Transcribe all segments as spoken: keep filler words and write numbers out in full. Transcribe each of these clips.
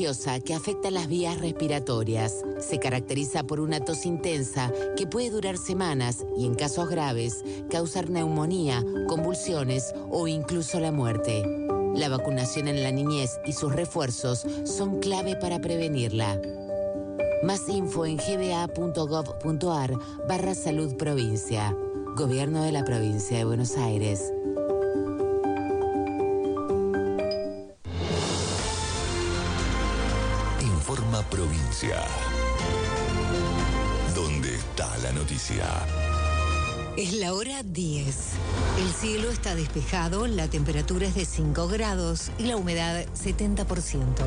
contagiosa que afecta las vías respiratorias. Se caracteriza por una tos intensa que puede durar semanas y, en casos graves, causar neumonía, convulsiones o incluso la muerte. La vacunación en la niñez y sus refuerzos son clave para prevenirla. Más info en gba.gov.ar barra salud provincia. Gobierno de la Provincia de Buenos Aires. Informa Provincia. ¿Dónde está la noticia? Es la hora diez. El cielo está despejado, la temperatura es de cinco grados y la humedad setenta por ciento.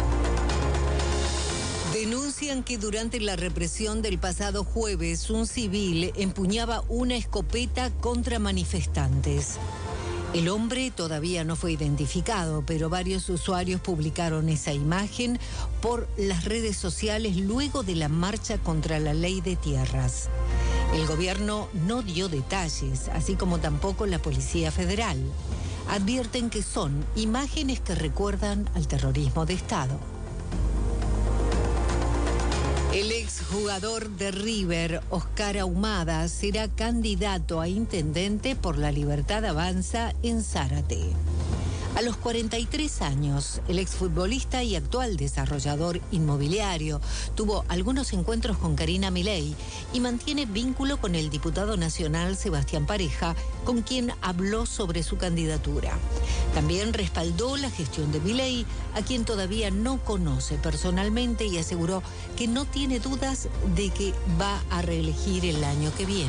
Denuncian que durante la represión del pasado jueves, un civil empuñaba una escopeta contra manifestantes. El hombre todavía no fue identificado, pero varios usuarios publicaron esa imagen por las redes sociales luego de la marcha contra la ley de tierras. El gobierno no dio detalles, así como tampoco la Policía Federal. Advierten que son imágenes que recuerdan al terrorismo de Estado. El exjugador de River, Oscar Ahumada, será candidato a intendente por La Libertad Avanza en Zárate. A los cuarenta y tres años, el exfutbolista y actual desarrollador inmobiliario tuvo algunos encuentros con Karina Milei y mantiene vínculo con el diputado nacional Sebastián Pareja, con quien habló sobre su candidatura. También respaldó la gestión de Milei, a quien todavía no conoce personalmente, y aseguró que no tiene dudas de que va a reelegir el año que viene.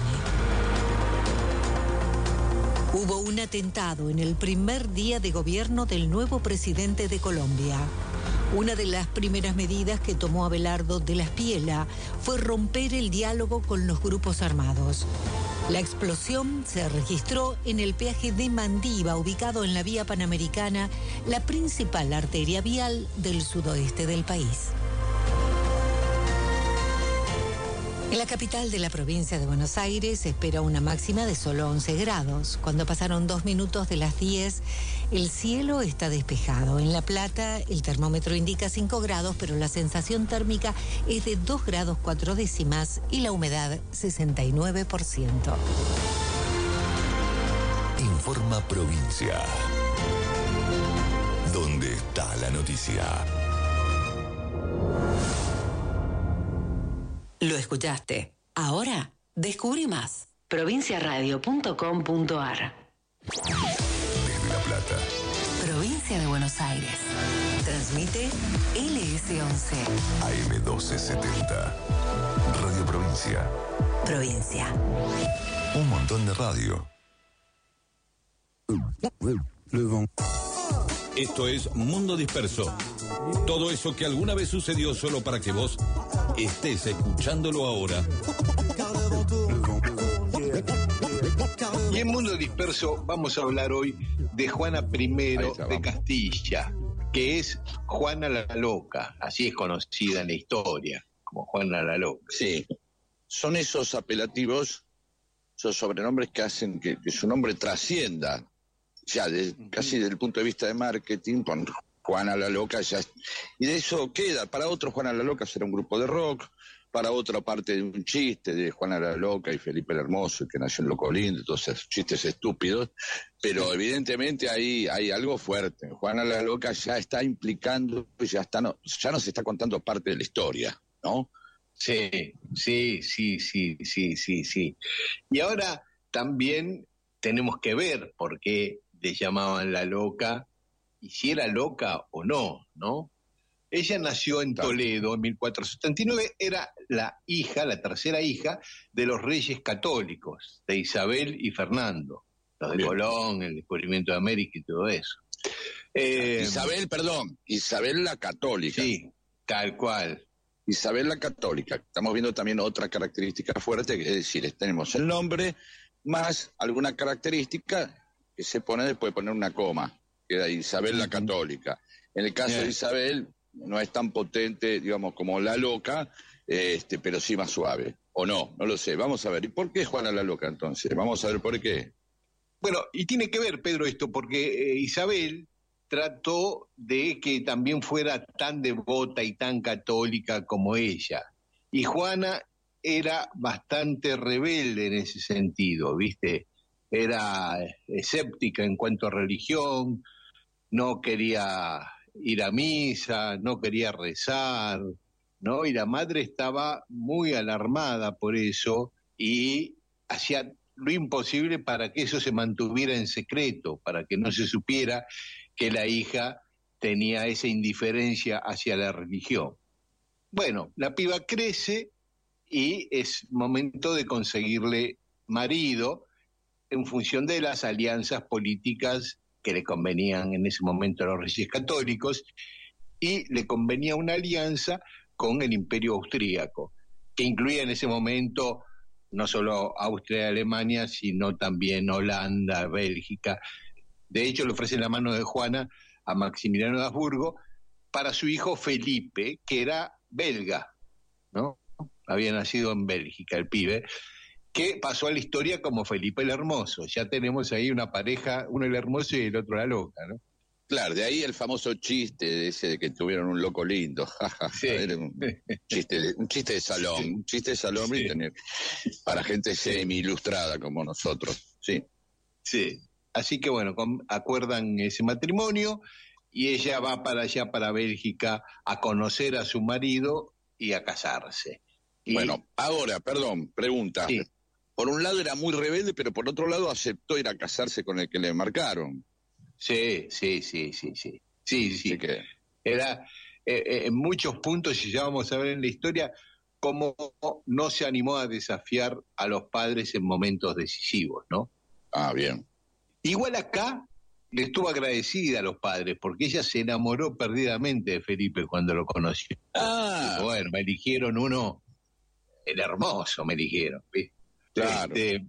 Hubo un atentado en el primer día de gobierno del nuevo presidente de Colombia. Una de las primeras medidas que tomó Abelardo de la Espriella fue romper el diálogo con los grupos armados. La explosión se registró en el peaje de Mandiva, ubicado en la vía Panamericana, la principal arteria vial del sudoeste del país. En la capital de la provincia de Buenos Aires se espera una máxima de solo once grados. Cuando pasaron dos minutos de las diez, el cielo está despejado. En La Plata el termómetro indica cinco grados, pero la sensación térmica es de dos grados cuatro décimas y la humedad sesenta y nueve por ciento. Informa Provincia. ¿Dónde está la noticia? Lo escuchaste. Ahora, descubrí más. provincia radio punto com punto ar. Desde La Plata. Provincia de Buenos Aires. Transmite L S once. A M doce setenta. Radio Provincia. Provincia. Un montón de radio. Esto es Mundo Disperso. Todo eso que alguna vez sucedió solo para que vos estés escuchándolo ahora. Y en Mundo Disperso vamos a hablar hoy de Juana primero de Castilla, que es Juana la Loca, así es conocida en la historia, como Juana la Loca. Sí, son esos apelativos, esos sobrenombres que hacen que, que su nombre trascienda, ya de, casi desde el punto de vista de marketing, con Juana la Loca, ya, y de eso queda. Para otros Juana la Loca será un grupo de rock, para otra parte de un chiste de Juana la Loca y Felipe el Hermoso, que nació en Loco Lindo, todos esos chistes estúpidos, pero evidentemente ahí hay algo fuerte. Juana la Loca ya está implicando, ya, está, no, ya nos está contando parte de la historia, ¿no? Sí, sí, sí, sí, sí, sí, sí. Y ahora también tenemos que ver por qué le llamaban la Loca, y si era loca o no, ¿no? Ella nació en Toledo en mil cuatrocientos setenta y nueve, era la hija, la tercera hija de los reyes católicos, de Isabel y Fernando, los de Bien. Colón, el descubrimiento de América y todo eso. Eh, Isabel, perdón, Isabel la Católica. Sí, tal cual. Isabel la Católica. Estamos viendo también otra característica fuerte, es decir, tenemos el nombre más alguna característica que se pone después de poner una coma. Queda Isabel la Católica. En el caso Bien. de Isabel, no es tan potente, digamos, como la Loca, este, pero sí más suave. O no, no lo sé. Vamos a ver. ¿Y por qué Juana la Loca, entonces? Vamos a ver por qué. Bueno, y tiene que ver, Pedro, esto, porque eh, Isabel trató de que también fuera tan devota y tan católica como ella. Y Juana era bastante rebelde en ese sentido, ¿viste? Era escéptica en cuanto a religión, no quería ir a misa, no quería rezar, ¿no? Y la madre estaba muy alarmada por eso y hacía lo imposible para que eso se mantuviera en secreto, para que no se supiera que la hija tenía esa indiferencia hacia la religión. Bueno, la piba crece y es momento de conseguirle marido en función de las alianzas políticas que le convenían en ese momento a los reyes católicos, y le convenía una alianza con el Imperio Austríaco, que incluía en ese momento no solo Austria y Alemania, sino también Holanda, Bélgica. De hecho, le ofrecen la mano de Juana a Maximiliano de Habsburgo para su hijo Felipe, que era belga, ¿no? Había nacido en Bélgica el pibe, que pasó a la historia como Felipe el Hermoso. Ya tenemos ahí una pareja, uno el hermoso y el otro la loca, ¿no? Claro, de ahí el famoso chiste de ese de que tuvieron un loco lindo. Sí. Era un chiste de, un chiste de salón, sí. un chiste de salón sí. tener, para gente semi ilustrada como nosotros. Sí. Sí. Así que bueno, con, acuerdan ese matrimonio y ella va para allá, para Bélgica, a conocer a su marido y a casarse. Y, bueno, ahora, perdón, pregunta. Sí. Por un lado era muy rebelde, pero por otro lado aceptó ir a casarse con el que le marcaron. Sí, sí, sí, sí, sí. Sí, sí. Así que... Era eh, eh, en muchos puntos, y ya vamos a ver en la historia, cómo no se animó a desafiar a los padres en momentos decisivos, ¿no? Ah, bien. Igual acá le estuvo agradecida a los padres, porque ella se enamoró perdidamente de Felipe cuando lo conoció. Ah. Y bueno, me eligieron uno, el hermoso me eligieron, ¿viste? Claro. Este,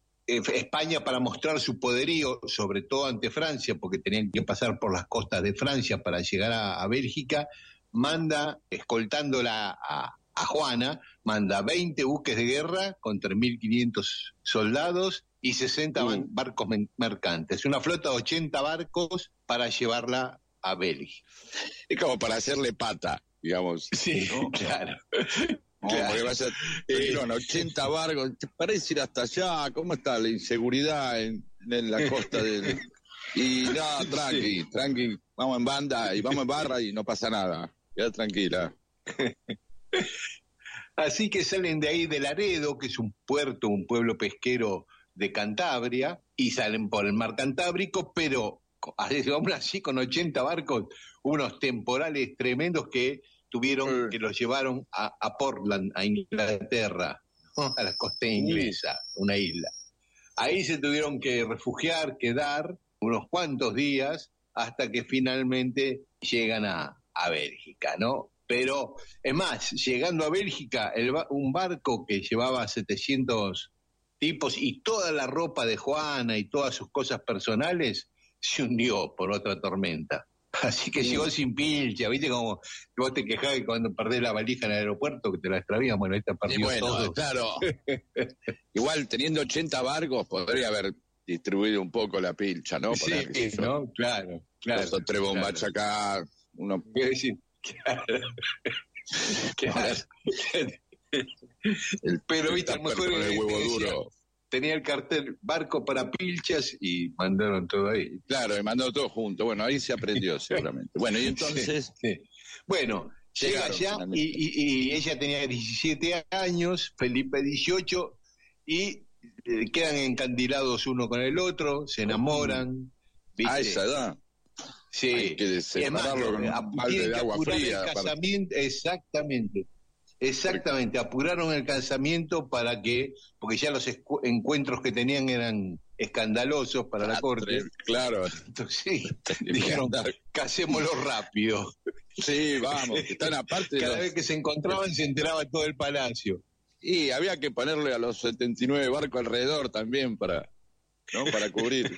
España, para mostrar su poderío, sobre todo ante Francia, porque tenían que pasar por las costas de Francia para llegar a, a Bélgica, manda, escoltándola a, a Juana, manda veinte buques de guerra con tres mil quinientos soldados y sesenta mm. barcos mercantes, una flota de ochenta barcos para llevarla a Bélgica. Es como para hacerle pata, digamos. Sí, ¿no? Claro. No, claro. Porque vas a, eh, no, ochenta barcos, ¿te parece ir hasta allá? ¿Cómo está la inseguridad en, en la costa del...? Y no, tranqui, sí. tranqui, vamos en banda y vamos en barra y no pasa nada, queda tranquila. Así que salen de ahí de Laredo, que es un puerto, un pueblo pesquero de Cantabria, y salen por el mar Cantábrico, pero aún así con ochenta barcos, unos temporales tremendos que tuvieron, que los llevaron a, a Portland, a Inglaterra, ¿no? A la costa inglesa, una isla. Ahí se tuvieron que refugiar, quedar unos cuantos días, hasta que finalmente llegan a, a Bélgica, ¿no? Pero, es más, llegando a Bélgica, el, un barco que llevaba setecientos tipos y toda la ropa de Juana y todas sus cosas personales, se hundió por otra tormenta. Así que sí. Llegó sin pilcha, ¿viste? Como vos te quejás que cuando perdés la valija en el aeropuerto, que te la extravían, bueno, esta perdió y bueno, todo. Claro. Igual, teniendo ochenta barcos, podría haber distribuido un poco la pilcha, ¿no? Sí, sí, ¿no? Claro, claro. Dos o tres bombachas claro. acá, uno... Decir, claro. Claro. El, pero, viste, a lo mejor el huevo decía, duro. Tenía el cartel barco para pilchas y mandaron todo ahí. Claro, y mandó todo junto. Bueno, ahí se aprendió seguramente. Bueno, y entonces... Sí, sí. Bueno, llega allá y, y, y ella tenía diecisiete años, Felipe dieciocho, y eh, quedan encandilados uno con el otro, se enamoran. ¿Viste? A esa edad. Sí. Hay que separarlo con un balde de agua fría. El casamiento, exactamente. Exactamente, apuraron el casamiento para que, porque ya los encuentros que tenían eran escandalosos para la corte. Claro. Entonces, sí, dijeron, casémoslo rápido. Sí, vamos, que están aparte. Cada los... vez que se encontraban se enteraba todo el palacio. Y había que ponerle a los setenta y nueve barcos alrededor también para, ¿no? Para cubrir.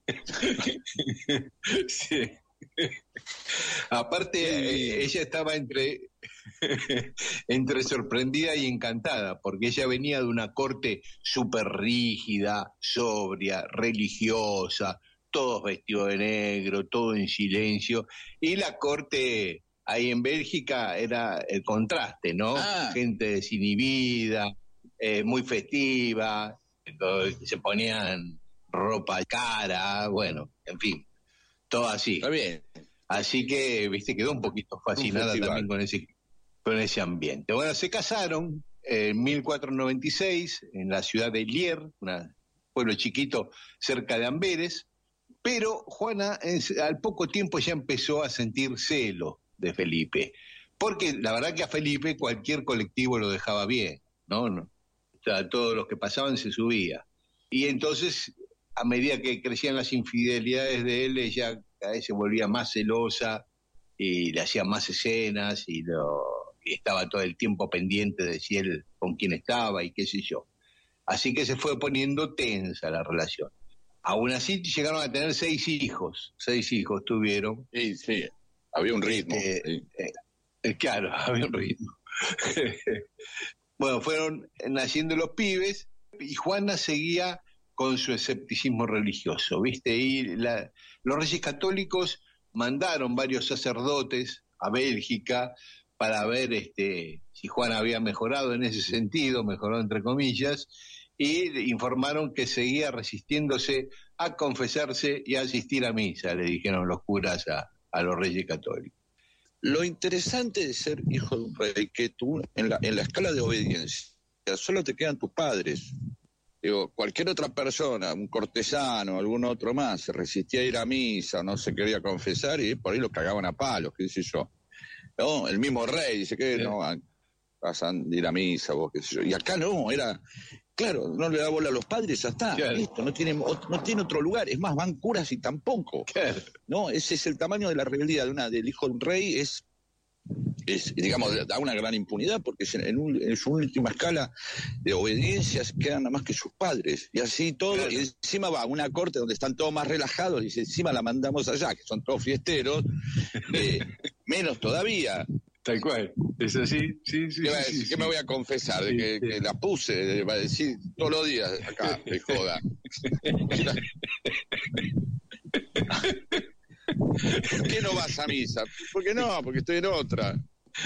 Sí. Aparte, sí. eh, ella estaba entre, entre sorprendida y encantada, porque ella venía de una corte súper rígida, sobria, religiosa, todos vestidos de negro, todo en silencio, y la corte ahí en Bélgica era el contraste, ¿no? Ah. Gente desinhibida, eh, muy festiva, se ponían ropa cara, bueno, en fin, todo así. Está bien. Así que, viste, quedó un poquito fascinada un también con ese, con ese ambiente. Bueno, se casaron en mil cuatrocientos noventa y seis en la ciudad de Lier, un pueblo chiquito cerca de Amberes, pero Juana es, al poco tiempo ya empezó a sentir celo de Felipe, porque la verdad que a Felipe cualquier colectivo lo dejaba bien, ¿no? no o sea, todos los que pasaban se subía. Y entonces, a medida que crecían las infidelidades de él, ella cada vez se volvía más celosa y le hacía más escenas y, lo, y estaba todo el tiempo pendiente de si él con quién estaba y qué sé yo. Así que se fue poniendo tensa la relación. Aún así llegaron a tener seis hijos, seis hijos tuvieron. Sí, sí, había un ritmo. Eh, sí. eh, eh, claro, había un ritmo. Bueno, fueron naciendo los pibes y Juana seguía con su escepticismo religioso, ¿viste? Y la, los Reyes Católicos mandaron varios sacerdotes a Bélgica para ver este, si Juana había mejorado en ese sentido, mejoró entre comillas, y informaron que seguía resistiéndose a confesarse y a asistir a misa, le dijeron los curas a, a los Reyes Católicos. Lo interesante de ser hijo de un rey, que tú en la, en la escala de obediencia solo te quedan tus padres. Digo, cualquier otra persona, un cortesano, algún otro más, se resistía a ir a misa, no se quería confesar y por ahí lo cagaban a palos, qué sé yo. No, el mismo rey dice que sí. No vas a ir a misa, vos qué sé yo. Y acá no, era, claro, no le da bola a los padres, ya está, claro. Listo, no tiene, no tiene otro lugar, es más, van curas y tampoco. Claro. No, ese es el tamaño de la rebeldía de una, del hijo de un rey, es es, digamos, da una gran impunidad porque en, un, en su última escala de obediencias quedan nada más que sus padres, y así todo, claro. Y encima va a una corte donde están todos más relajados y encima la mandamos allá, que son todos fiesteros, eh, menos todavía. Tal cual, es así, sí, sí. ¿Qué, va a sí, decir? sí, ¿Qué me voy a confesar? De sí, que, sí. que la puse, va a decir todos los días acá, de joda. ¿Por qué no vas a misa? ¿Por qué no? Porque estoy en otra.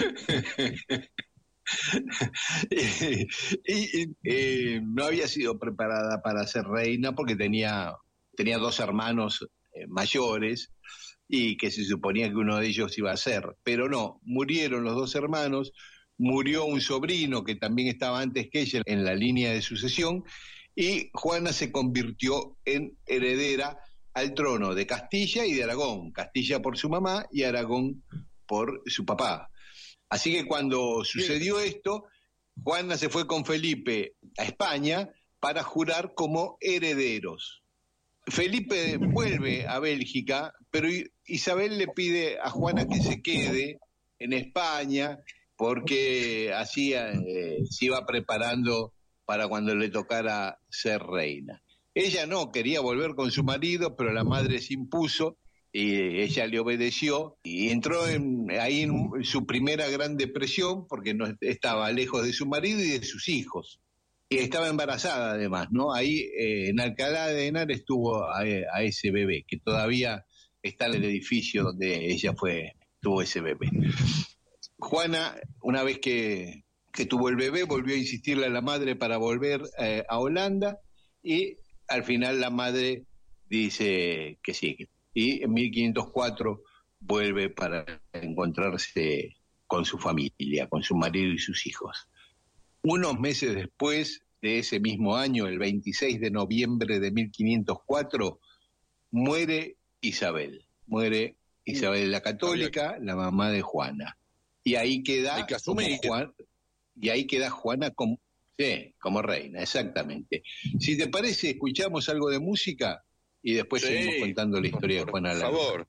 y, y eh, no había sido preparada para ser reina porque tenía, tenía dos hermanos eh, mayores y que se suponía que uno de ellos iba a ser, pero no, murieron los dos hermanos, murió un sobrino que también estaba antes que ella en la línea de sucesión, y Juana se convirtió en heredera al trono de Castilla y de Aragón, Castilla por su mamá y Aragón por su papá. Así que cuando sucedió esto, Juana se fue con Felipe a España para jurar como herederos. Felipe vuelve a Bélgica, pero Isabel le pide a Juana que se quede en España porque así eh, se iba preparando para cuando le tocara ser reina. Ella no, quería volver con su marido, pero la madre se impuso y ella le obedeció y entró en, ahí en su primera gran depresión porque no estaba lejos de su marido y de sus hijos. Y estaba embarazada además, ¿no? Ahí eh, en Alcalá de Henares tuvo a, a ese bebé, que todavía está en el edificio donde ella fue, tuvo ese bebé. Juana, una vez que, que tuvo el bebé, volvió a insistirle a la madre para volver eh, a Holanda y al final la madre dice que sí. Y en mil quinientos cuatro vuelve para encontrarse con su familia, con su marido y sus hijos. Unos meses después de ese mismo año, el veintiséis de noviembre de mil quinientos cuatro, muere Isabel. Muere Isabel la Católica, la mamá de Juana. Y ahí queda, como Juan, y ahí queda Juana como, sí, como reina, exactamente. Si te parece, escuchamos algo de música y después sí, seguimos contando la historia de Juana la Por favor.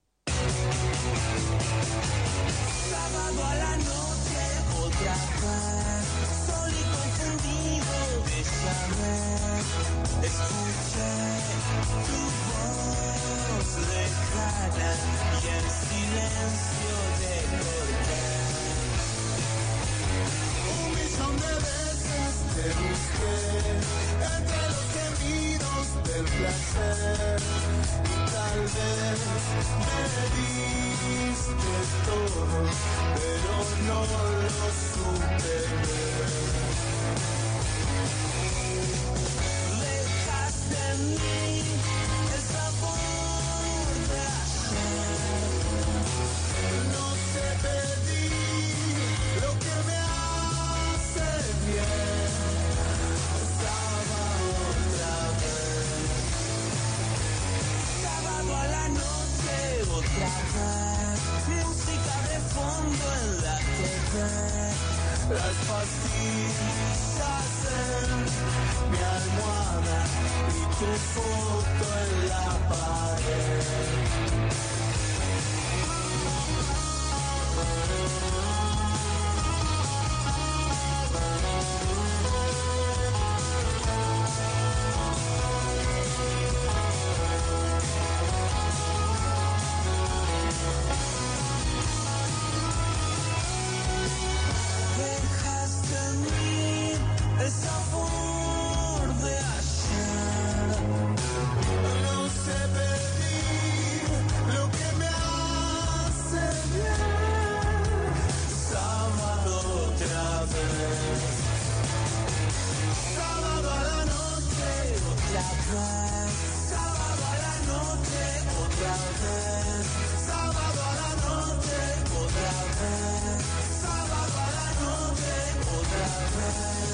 Sábado a la noche, otra vez, sol y confundido de saber, escuché tu voz lejana y el silencio de cortar. Un millón de veces te busqué entre los gemidos del placer y tal me diste todo, pero no lo supe ver. Dejaste en mí el sabor de ayer. No sé pedir lo que me hace bien. Sábado otra vez. Sábado a la noche otra vez. Música de fondo en la T V. Las pastillas en mi almohada y tu foto en la pared. Dejaste en mí el sabor de ayer. No sé pedir lo que me hace bien. Sábado otra vez. Sábado a la noche otra vez. Sábado a la noche otra vez. Sábado a la noche otra vez. Sábado a la noche otra vez.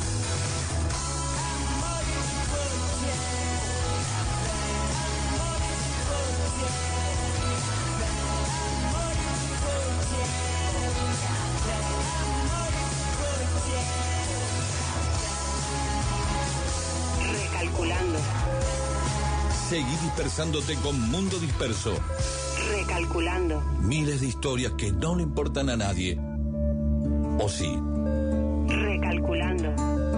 Recalculando, Seguí dispersándote con Mundo Disperso. recalculando, Miles de historias que no le importan a nadie. ¿O sí? recalculando.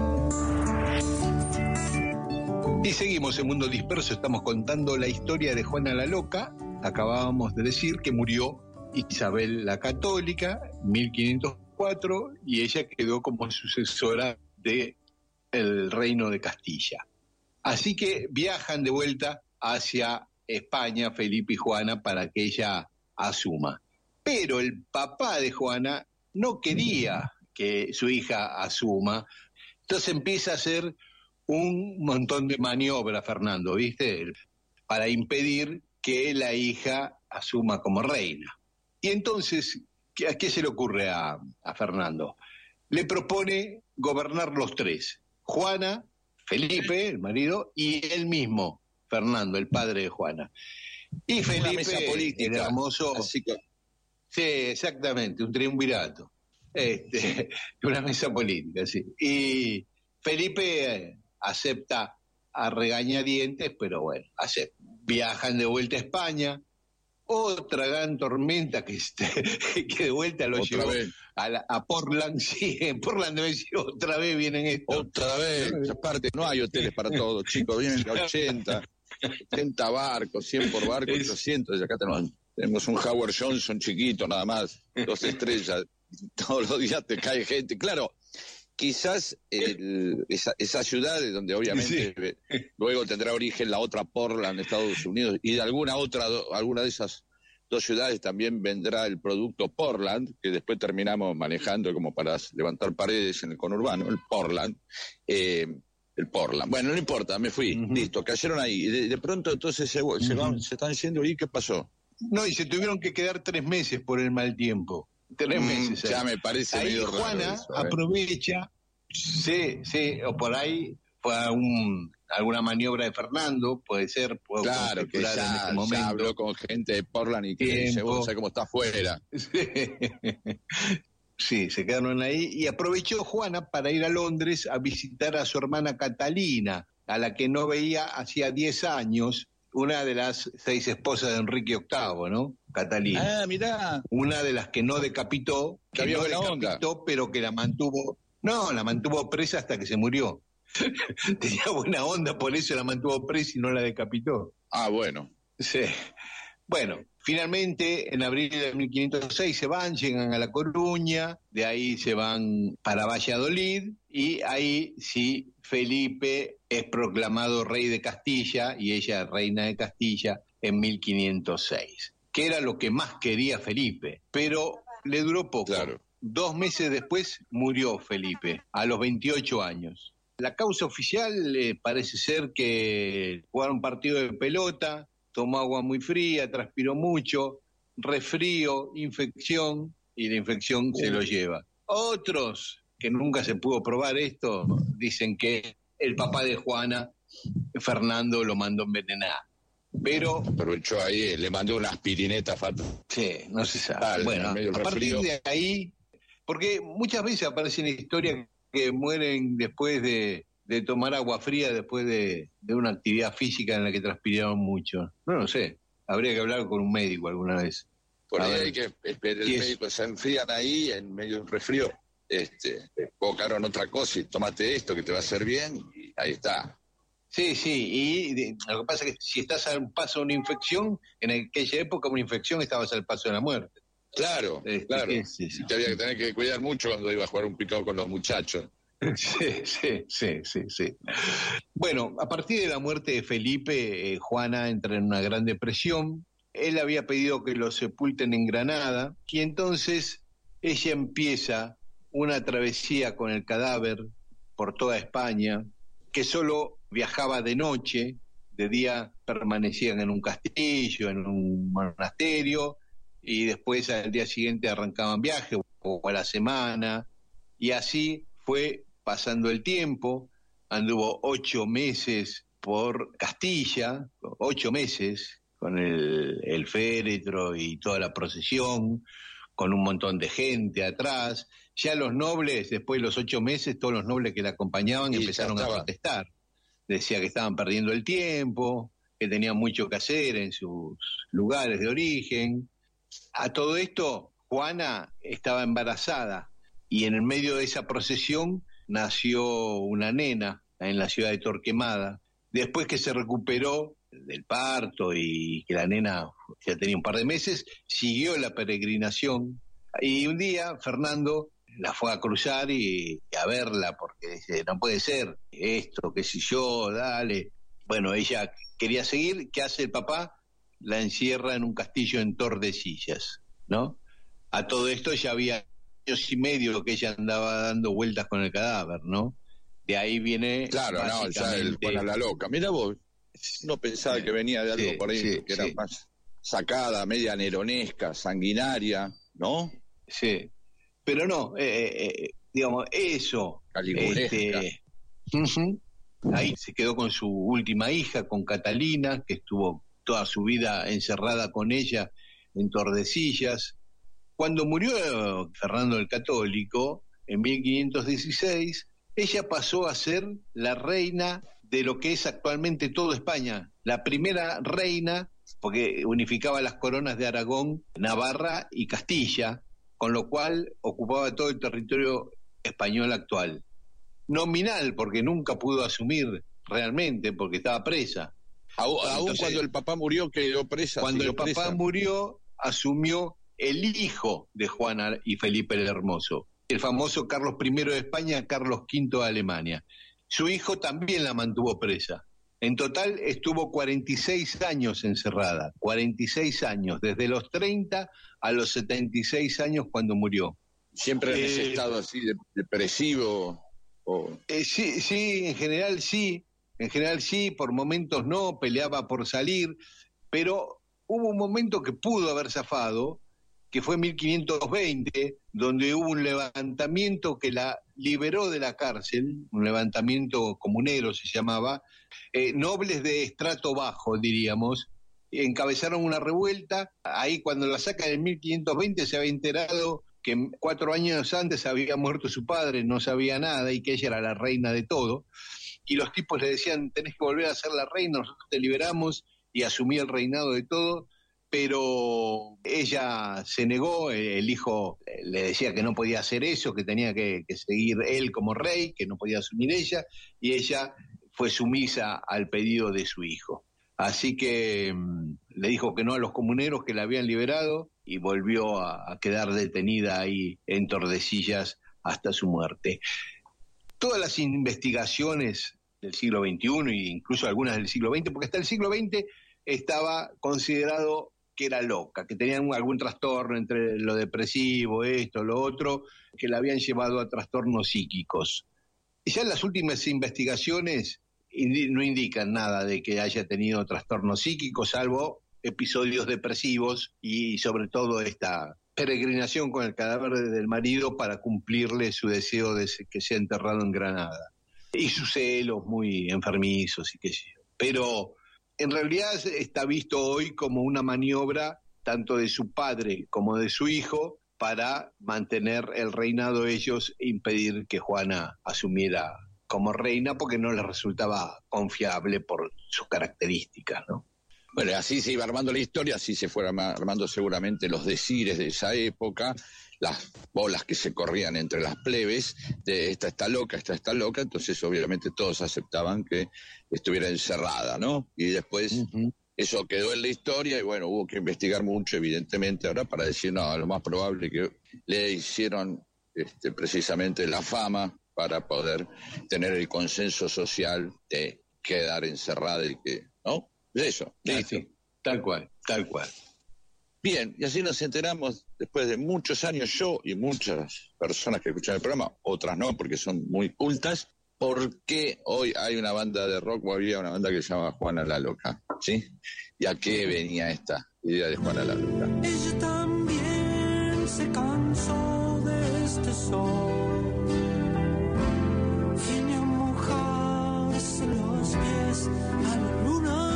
Y seguimos en Mundo Disperso, estamos contando la historia de Juana la Loca. Acabábamos de decir que murió Isabel la Católica en mil quinientos cuatro y ella quedó como sucesora del reino de Castilla. Así que viajan de vuelta hacia España Felipe y Juana para que ella asuma. Pero el papá de Juana no quería que su hija asuma, entonces empieza a hacer un montón de maniobras, Fernando, ¿viste? Para impedir que la hija asuma como reina. Y entonces, ¿a qué se le ocurre a, a Fernando? Le propone gobernar los tres, Juana, Felipe, el marido, y él mismo, Fernando, el padre de Juana. Y Felipe, una mesa política, el hermoso... así que... Sí, exactamente, un triunvirato. Este, una mesa política, sí. Y Felipe eh, acepta a regañadientes, pero bueno, acepta. Viajan de vuelta a España, otra gran tormenta que, este, que de vuelta lo Otra llevó vez. a, la, a Portland, sí, en Portland debe decir otra vez vienen estos. Otra vez, aparte no hay hoteles para todos, chicos, vienen ochenta, ochenta barcos, cien por barco, Es- ochocientos, y acá tenemos, tenemos un Howard Johnson chiquito nada más, dos estrellas, todos los días te cae gente, claro, quizás el, esa, esas ciudades donde obviamente Sí. luego tendrá origen la otra Portland, Estados Unidos, y de alguna otra, do- alguna de esas dos ciudades también vendrá el producto Portland, que después terminamos manejando como para levantar paredes en el conurbano, el Portland, eh, el Portland. Bueno, no importa, me fui, Ujú. listo, cayeron ahí. Y de, de pronto entonces se, se, van, Ujú. se están yendo, ¿y qué pasó? No, y se tuvieron que quedar tres meses por el mal tiempo. Tres Mm, meses. ahí. ya me parece Ahí medio raro Juana eso, ¿eh? aprovecha, sí, sí, o por ahí fue a un, alguna maniobra de Fernando, puede ser, puedo Claro, que conjeturar ya, en este ya momento. habló con gente de Portland y que Tiempo. dice, vos sabés cómo está afuera. Sí, se quedaron ahí y aprovechó Juana para ir a Londres a visitar a su hermana Catalina, a la que no veía hacía diez años, una de las seis esposas de Enrique octavo, ¿no? Catalina. Ah, mirá, Una de las que no decapitó, Que que había no buena onda. decapitó, pero que la mantuvo, no, la mantuvo presa hasta que se murió. Tenía buena onda, por eso la mantuvo presa y no la decapitó. ah, bueno. Sí. Bueno, finalmente en abril de mil quinientos seis se van, llegan a La Coruña, de ahí se van para Valladolid y ahí sí Felipe es proclamado rey de Castilla y ella reina de Castilla en mil quinientos seis, que era lo que más quería Felipe, pero le duró poco. Claro. Dos meses después murió Felipe, a los veintiocho años. La causa oficial eh, parece ser que jugaron un partido de pelota, tomó agua muy fría, transpiró mucho, resfrío, infección, y la infección se lo lleva. Otros, que nunca se pudo probar esto, dicen que el papá de Juana, Fernando, lo mandó envenenar. Pero aprovechó ahí, le mandó una aspirineta fatal. sí, no se sabe. Bueno, a partir de ahí, porque muchas veces aparecen historias que mueren después de, de tomar agua fría, después de, de una actividad física en la que transpiraron mucho. No lo sé, habría que hablar con un médico alguna vez. Por A ahí ver, hay que esperar, el ¿qué es? médico se enfrían ahí en medio de un resfrío, este, bocaron otra cosa y tomate esto que te va a hacer bien, y ahí está. Sí, sí, y de, lo que pasa es que si estás al paso de una infección, en aquella época una infección estabas al paso de la muerte. Claro, Este, claro. sí, sí. Y te había que tener que cuidar mucho cuando iba a jugar un picado con los muchachos. Sí, sí, sí, sí, sí. Bueno, a partir de la muerte de Felipe, eh, Juana entra en una gran depresión. Él había pedido que lo sepulten en Granada y entonces ella empieza una travesía con el cadáver por toda España, que solo viajaba de noche, de día permanecían en un castillo, en un monasterio, y después al día siguiente arrancaban viaje o a la semana, y así fue pasando el tiempo. Anduvo ocho meses por Castilla, ocho meses, con el, el féretro y toda la procesión, con un montón de gente atrás. Ya los nobles, después de los ocho meses, todos los nobles que la acompañaban Y empezaron a protestar. Decía que estaban perdiendo el tiempo, que tenían mucho que hacer en sus lugares de origen. A todo esto, Juana estaba embarazada y en el medio de esa procesión nació una nena en la ciudad de Torquemada. Después que se recuperó del parto y que la nena ya tenía un par de meses, siguió la peregrinación y un día Fernando la fue a cruzar y, y a verla porque dice, no puede ser esto, qué sé yo, dale. Bueno, ella quería seguir, ¿qué hace el papá? La encierra en un castillo en Tordesillas, ¿no? A todo esto ya había años y medio que ella andaba dando vueltas con el cadáver, ¿no? De ahí viene... Claro, no, ya el Juana la loca. Mira vos, no pensaba Sí, que venía de algo sí, por ahí, sí, que era sí. más sacada, media neronesca, sanguinaria, ¿no? Sí, pero no, eh, eh, digamos, eso... Calibulesca. Este, uh-huh, ahí se quedó con su última hija, con Catalina, que estuvo toda su vida encerrada con ella en Tordesillas. Cuando murió Fernando el Católico, en mil quinientos dieciséis, ella pasó a ser la reina de lo que es actualmente toda España, la primera reina, porque unificaba las coronas de Aragón, Navarra y Castilla, con lo cual ocupaba todo el territorio español actual. Nominal, porque nunca pudo asumir realmente, porque estaba presa. Aún, aún Entonces, cuando el papá murió, quedó presa. Cuando siguió el papá presa. murió, asumió el hijo de Juana y Felipe el Hermoso, el famoso Carlos primero de España, Carlos quinto de Alemania. Su hijo también la mantuvo presa. En total estuvo cuarenta y seis años encerrada, cuarenta y seis años, desde los treinta a los setenta y seis años cuando murió. Siempre en ese Eh, estado así de, depresivo. O... Eh, sí, sí, en general sí, en general sí, por momentos no, peleaba por salir, pero hubo un momento que pudo haber zafado, que fue en mil quinientos veinte, donde hubo un levantamiento que la liberó de la cárcel, un levantamiento comunero se llamaba, eh, nobles de estrato bajo, diríamos, encabezaron una revuelta. Ahí cuando la sacan en mil quinientos veinte se había enterado que cuatro años antes había muerto su padre, no sabía nada y que ella era la reina de todo, y los tipos le decían, tenés que volver a ser la reina, nosotros te liberamos, y asumí el reinado de todo, pero ella se negó, el hijo le decía que no podía hacer eso, que tenía que, que seguir él como rey, que no podía asumir ella, y ella fue sumisa al pedido de su hijo. Así que mmm, le dijo que no a los comuneros que la habían liberado y volvió a, a quedar detenida ahí en Tordesillas hasta su muerte. Todas las investigaciones del siglo veintiuno e incluso algunas del siglo veinte, porque hasta el siglo veinte estaba considerado que era loca, que tenía algún trastorno entre lo depresivo, esto, lo otro, que la habían llevado a trastornos psíquicos. Y ya en las últimas investigaciones indi- no indican nada de que haya tenido trastornos psíquicos, salvo episodios depresivos y sobre todo esta peregrinación con el cadáver del marido para cumplirle su deseo de que sea enterrado en Granada. Y sus celos muy enfermizos y qué sé yo. Pero en realidad está visto hoy como una maniobra tanto de su padre como de su hijo para mantener el reinado ellos e impedir que Juana asumiera como reina porque no les resultaba confiable por sus características, ¿no? Bueno, así se iba armando la historia, así se fueron armando seguramente los decires de esa época, las bolas que se corrían entre las plebes, de esta está loca, esta está loca, entonces obviamente todos aceptaban que estuviera encerrada, ¿no? Y después uh-huh. eso quedó en la historia y bueno, hubo que investigar mucho evidentemente ahora para decir, no, lo más probable que le hicieron este, precisamente la fama para poder tener el consenso social de quedar encerrada y que, ¿no? De eso, listo. Sí, tal cual, tal cual. Bien, y así nos enteramos después de muchos años, yo y muchas personas que escuchan el programa, otras no, porque son muy cultas, por qué hoy hay una banda de rock o había una banda que se llama Juana la Loca, ¿sí? ¿Y a qué venía esta idea de Juana la Loca? Ella también se cansó de este sol. Viene a mojarse los pies a la luna.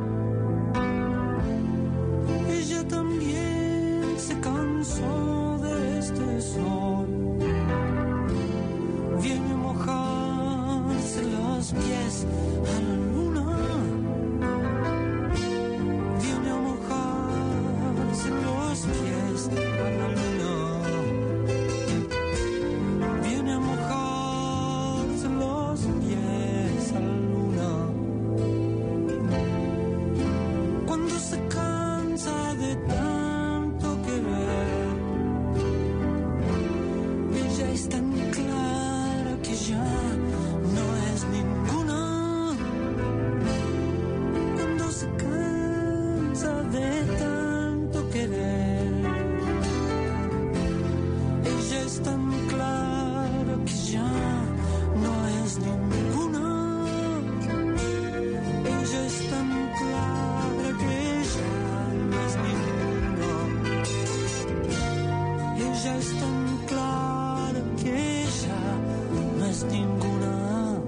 Ella también se cansó de este sol. Viene a mojarse los pies a la luna. Viene a mojarse los pies a la luna. Viene a mojarse los pies a la luna. Cuando se cansa de tanto querer, ella es tan clara que ya no es ninguna. Cuando se cansa de tanto querer, ella es tan clara que ya no es ninguna. Ella es tan clara que ya no es ninguna. Ella es tan clara que ya no es ninguna.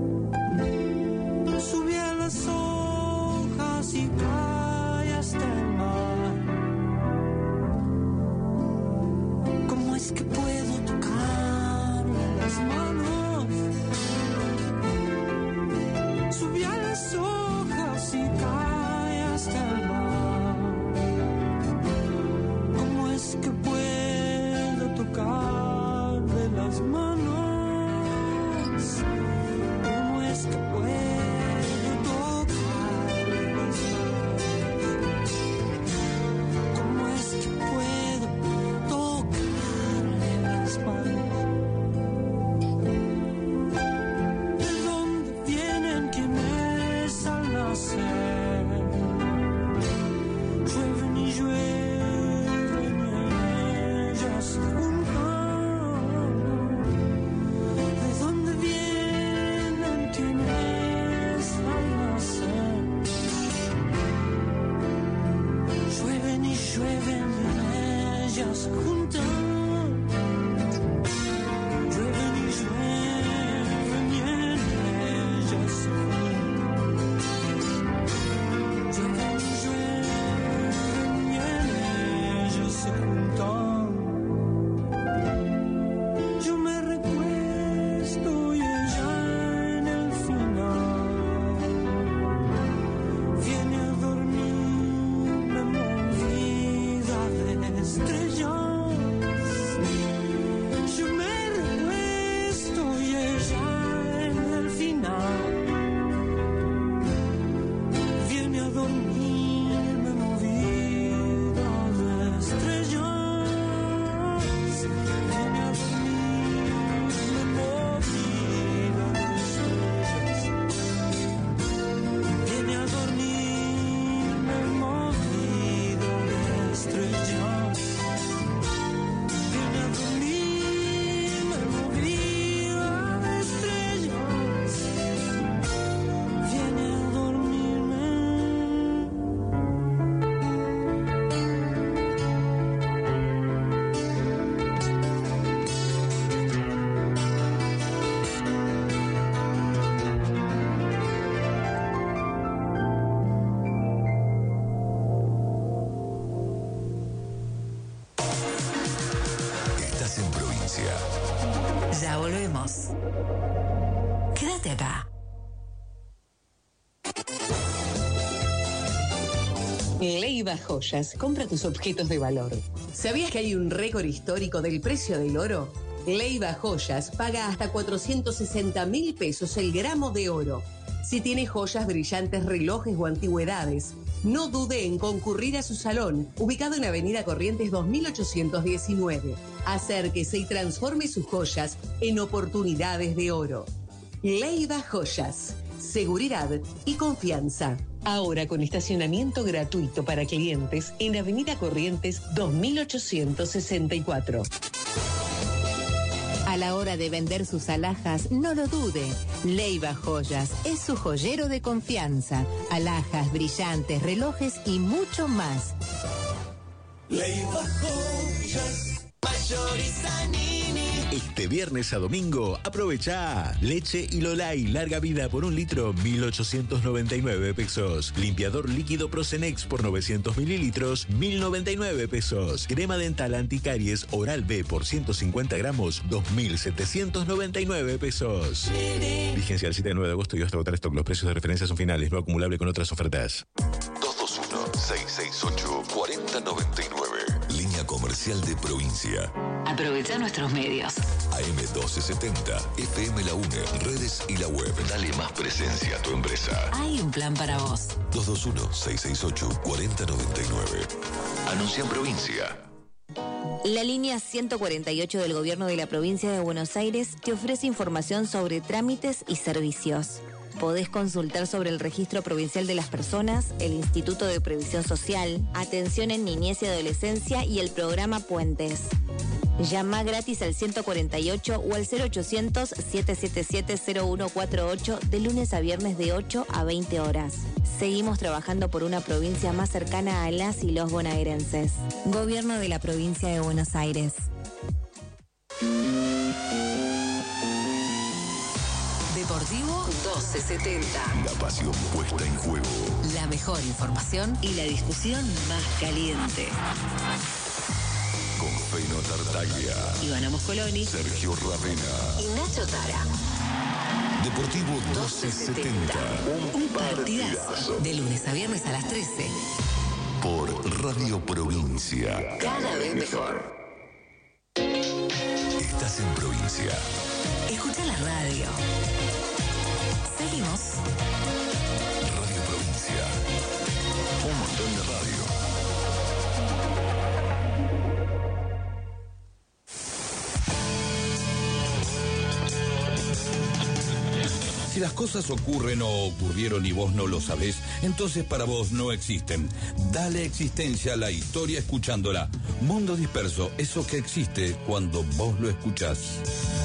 Sube a las hojas y cae hasta el mar. ¿Cómo es que puedo tocarle las manos? provincia. Ya volvemos. Quédate acá. Leiva Joyas, compra tus objetos de valor. ¿Sabías que hay un récord histórico del precio del oro? Leiva Joyas paga hasta cuatrocientos sesenta mil pesos el gramo de oro. Si tiene joyas, brillantes, relojes o antigüedades, no dude en concurrir a su salón, ubicado en Avenida Corrientes dos mil ochocientos diecinueve. Acérquese y transforme sus joyas en oportunidades de oro. Leiva Joyas, seguridad y confianza. Ahora con estacionamiento gratuito para clientes en Avenida Corrientes dos mil ochocientos sesenta y cuatro. A la hora de vender sus alhajas, no lo dude. Leiva Joyas es su joyero de confianza. Alhajas, brillantes, relojes y mucho más. Leiva Joyas. Mayorizanini. Este viernes a domingo, aprovecha leche Ilolai larga vida por un litro, mil ochocientos noventa y nueve pesos. Limpiador líquido Procenex por novecientos mililitros, mil noventa y nueve pesos. Crema dental anticaries Oral B por ciento cincuenta gramos, dos mil setecientos noventa y nueve pesos. Vigencia del siete de nueve de agosto y hasta agotar stock. Los precios de referencia son finales, no acumulable con otras ofertas. dos dos uno, seis seis ocho, cuatro cero nueve nueve. Línea comercial de provincia. Aprovecha nuestros medios. A M doce setenta, F M La UNE, redes y la web. Dale más presencia a tu empresa. Hay un plan para vos. dos dos uno, seis seis ocho, cuatro cero nueve nueve. Anuncia en provincia. La línea ciento cuarenta y ocho del Gobierno de la Provincia de Buenos Aires te ofrece información sobre trámites y servicios. Podés consultar sobre el Registro Provincial de las Personas, el Instituto de Previsión Social, Atención en Niñez y Adolescencia y el programa Puentes. Llama gratis al ciento cuarenta y ocho o al cero ochocientos, siete siete siete, cero uno cuatro ocho de lunes a viernes de ocho a veinte horas. Seguimos trabajando por una provincia más cercana a las y los bonaerenses. Gobierno de la Provincia de Buenos Aires. Deportivo doce setenta. La pasión puesta en juego. La mejor información y la discusión más caliente. Con Feino Tartaglia, Ivana Moscoloni, Sergio Ravena y Nacho Tara. Deportivo doce setenta. Un partidazo. De lunes a viernes a las trece. Por Radio Provincia. Cada vez mejor. Estás en provincia. Escucha la radio. Seguimos. Radio Provincia. Un montón de radio. Si las cosas ocurren o ocurrieron y vos no lo sabés, entonces para vos no existen. Dale existencia a la historia escuchándola. Mundo Disperso, eso que existe cuando vos lo escuchás.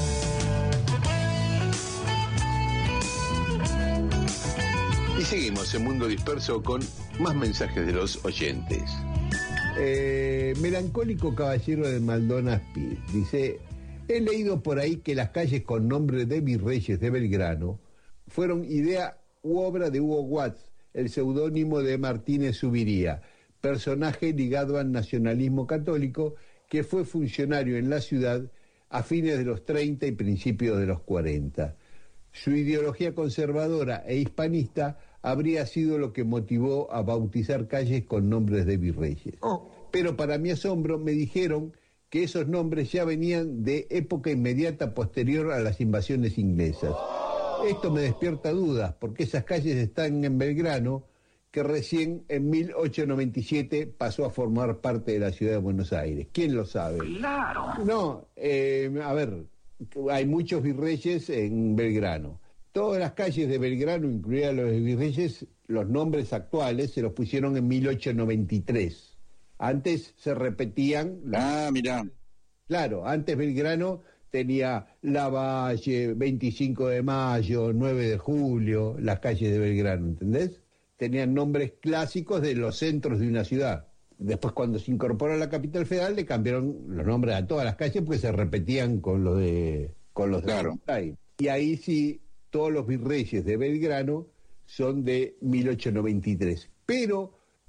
Y seguimos en Mundo Disperso con más mensajes de los oyentes. Eh, melancólico caballero de Maldonado dice: he leído por ahí que las calles con nombre de virreyes de Belgrano fueron idea u obra de Hugo Watts, el seudónimo de Martínez Zubiría, personaje ligado al nacionalismo católico que fue funcionario en la ciudad a fines de los treinta y principios de los cuarenta. Su ideología conservadora e hispanista habría sido lo que motivó a bautizar calles con nombres de virreyes. Oh. Pero para mi asombro me dijeron que esos nombres ya venían de época inmediata posterior a las invasiones inglesas. Esto me despierta dudas, porque esas calles están en Belgrano, que recién en mil ochocientos noventa y siete pasó a formar parte de la ciudad de Buenos Aires. ¿Quién lo sabe? Claro. No, eh, a ver, hay muchos virreyes en Belgrano. Todas las calles de Belgrano, incluidas los virreyes, los nombres actuales se los pusieron en mil ochocientos noventa y tres. Antes se repetían... Ah, mirá. Claro, antes Belgrano tenía Lavalle, veinticinco de mayo, nueve de julio, las calles de Belgrano, ¿entendés? Tenían nombres clásicos de los centros de una ciudad. Después, cuando se incorporó a la capital federal, le cambiaron los nombres a todas las calles porque se repetían con los de con los de claro. Y ahí sí, todos los virreyes de Belgrano son de mil ochocientos noventa y tres. Pero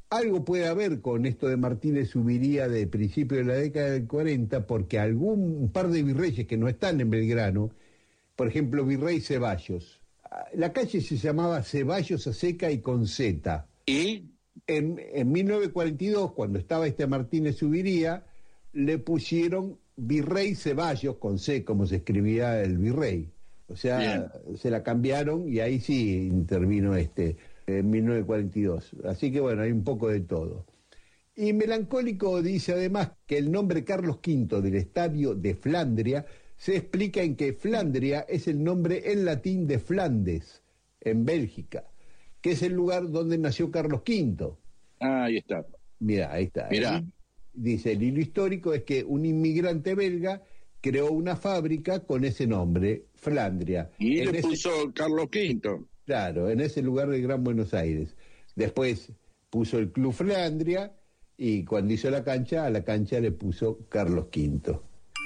Algo puede haber con esto de Martínez Subiría de principio de la década del cuarenta, porque algún un par de virreyes que no están en Belgrano, por ejemplo, Virrey Ceballos, la calle se llamaba Ceballos a seca y con Z. ¿Y? En, en mil novecientos cuarenta y dos, cuando estaba este Martínez Subiría, le pusieron Virrey Ceballos con C, como se escribía el virrey. O sea, bien, se la cambiaron y ahí sí intervino este en mil novecientos cuarenta y dos. Así que bueno, hay un poco de todo. Y Melancólico dice además que el nombre Carlos quinto del estadio de Flandria se explica en que Flandria es el nombre en latín de Flandes, en Bélgica, que es el lugar donde nació Carlos quinto. Ah, ahí está. Mira, ahí está. Mirá. Ahí dice, el hilo histórico es que un inmigrante belga creó una fábrica con ese nombre, Flandria. Y en le ese, puso Carlos quinto. Claro, en ese lugar del Gran Buenos Aires. Después puso el Club Flandria y cuando hizo la cancha, a la cancha le puso Carlos quinto.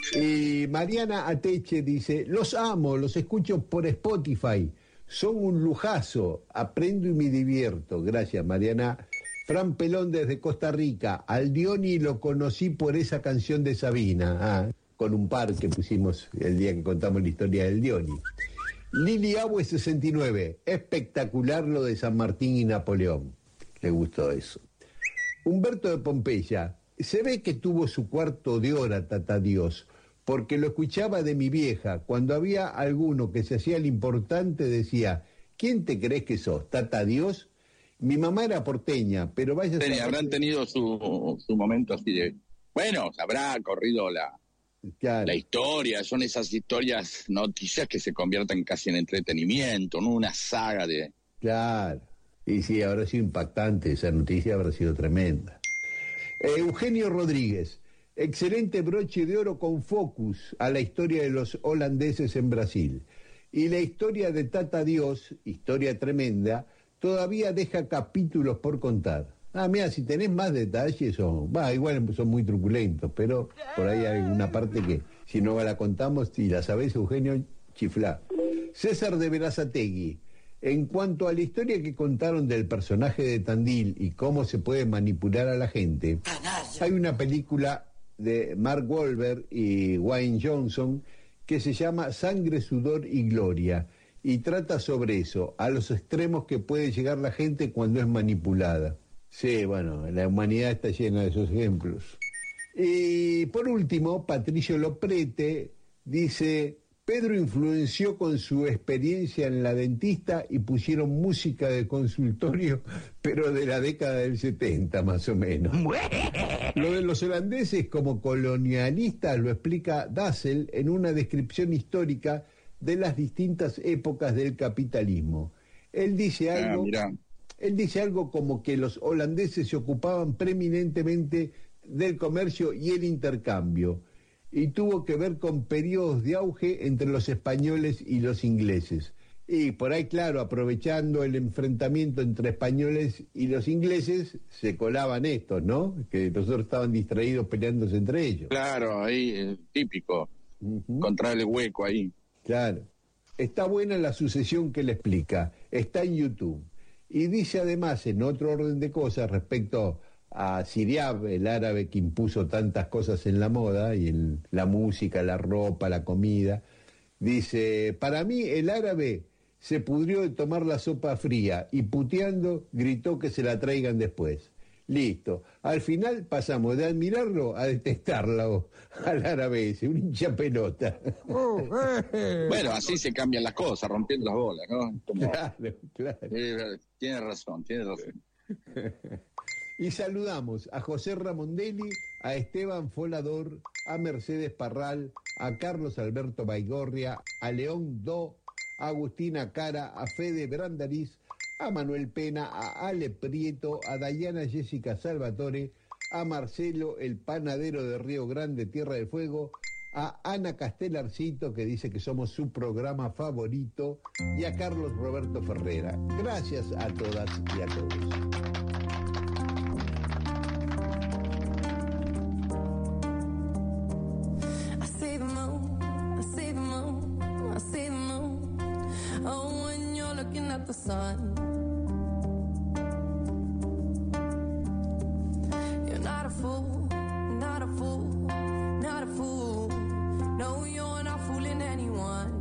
Y Mariana Ateche dice, los amo, los escucho por Spotify, son un lujazo, aprendo y me divierto. Gracias, Mariana. Fran Pelón desde Costa Rica, al Dioni lo conocí por esa canción de Sabina, ah, con un par que pusimos el día que contamos la historia del Dioni. Lili Abue sesenta y nueve, espectacular lo de San Martín y Napoleón. Le gustó eso. Humberto de Pompeya, se ve que tuvo su cuarto de hora, Tata Dios, porque lo escuchaba de mi vieja. Cuando había alguno que se hacía el importante, decía, ¿quién te crees que sos, Tata Dios? Mi mamá era porteña, pero vaya... Sí, a habrán tenido su, su momento así de... Bueno, habrá corrido la... Claro. La historia, son esas historias, noticias que se convierten casi en entretenimiento, ¿no? Una saga de... Claro, y sí, habrá sido impactante, esa noticia habrá sido tremenda. Eh, Eugenio Rodríguez, excelente broche de oro con focus a la historia de los holandeses en Brasil. Y la historia de Tata Dios, historia tremenda, todavía deja capítulos por contar. Ah, mira, si tenés más detalles, son, va, igual son muy truculentos, pero por ahí hay una parte que, si no la contamos, si la sabés, Eugenio, chiflá. César de Verazategui, en cuanto a la historia que contaron del personaje de Tandil y cómo se puede manipular a la gente, hay una película de Mark Wahlberg y Wayne Johnson que se llama Sangre, Sudor y Gloria, y trata sobre eso, a los extremos que puede llegar la gente cuando es manipulada. Sí, bueno, la humanidad está llena de esos ejemplos. Y por último, Patricio Loprete dice, Pedro influenció con su experiencia en la dentista y pusieron música de consultorio, pero de la década del setenta más o menos. Lo de los holandeses como colonialistas lo explica Dassel en una descripción histórica de las distintas épocas del capitalismo. Él dice algo... Ah, Él dice algo como que los holandeses se ocupaban preeminentemente del comercio y el intercambio, y tuvo que ver con periodos de auge entre los españoles y los ingleses. Y por ahí, claro, aprovechando el enfrentamiento entre españoles y los ingleses, se colaban estos, ¿no? Que los otros estaban distraídos peleándose entre ellos. Claro, ahí, eh, típico, uh-huh. Encontrarle hueco ahí. Claro. Está buena la sucesión que le explica, está en YouTube. Y dice además, en otro orden de cosas, respecto a Siriab, el árabe que impuso tantas cosas en la moda, y en la música, la ropa, la comida, dice, para mí el árabe se pudrió de tomar la sopa fría y puteando gritó que se la traigan después. Listo. Al final pasamos de admirarlo a detestarlo al árabe ese, un hincha pelota. Bueno, así se cambian las cosas, rompiendo las bolas, ¿no? Como... Claro, claro. Eh, tiene razón, tiene razón. Y saludamos a José Ramondelli, a Esteban Folador, a Mercedes Parral, a Carlos Alberto Baigorria, a León Do, a Agustina Cara, a Fede Brandariz, a Manuel Pena, a Ale Prieto, a Dayana Jessica Salvatore, a Marcelo, el panadero de Río Grande, Tierra del Fuego, a Ana Castelarcito, que dice que somos su programa favorito, y a Carlos Roberto Ferrera. Gracias a todas y a todos. anyone.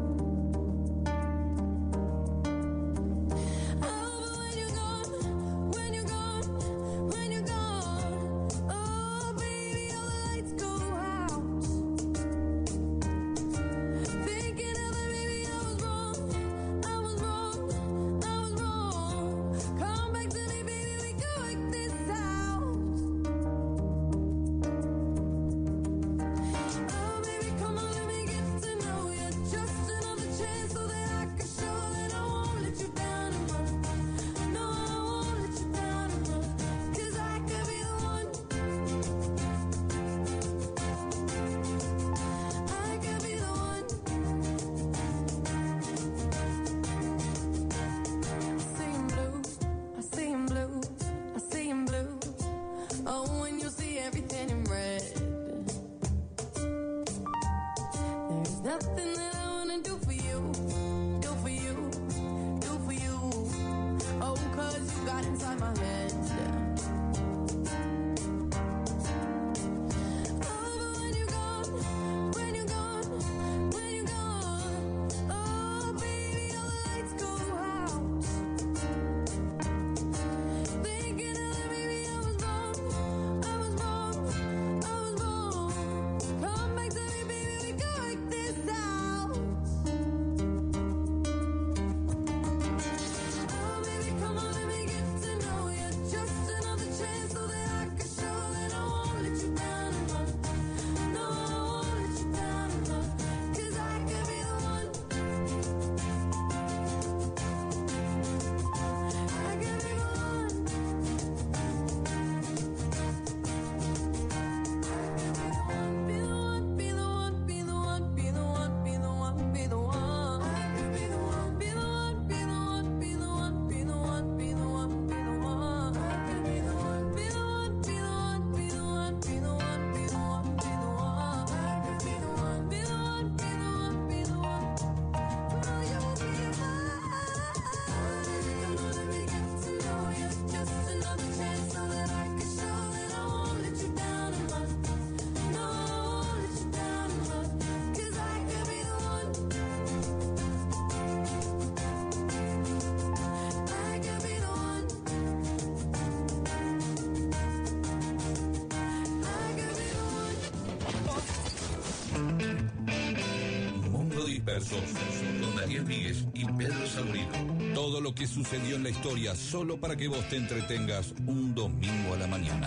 Con Daniel Míguez y Pedro Sabrino. Todo lo que sucedió en la historia solo para que vos te entretengas un domingo a la mañana.